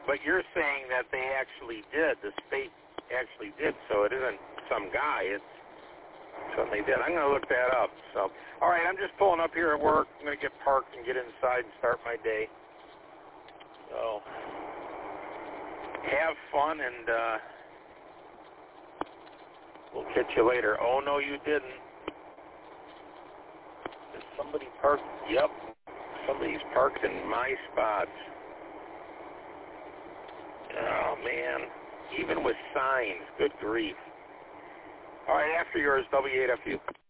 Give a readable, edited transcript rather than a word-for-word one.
But you're saying that they actually did. The state actually did, so it isn't some guy. It's something they did. I'm going to look that up. So, all right, I'm just pulling up here at work. I'm going to get parked and get inside and start my day. So, have fun, and we'll catch you later. Oh, no, you didn't. Did somebody park? Yep. Somebody's parked in my spots. Oh, man. Even with signs. Good grief. All right, after yours, W8FU.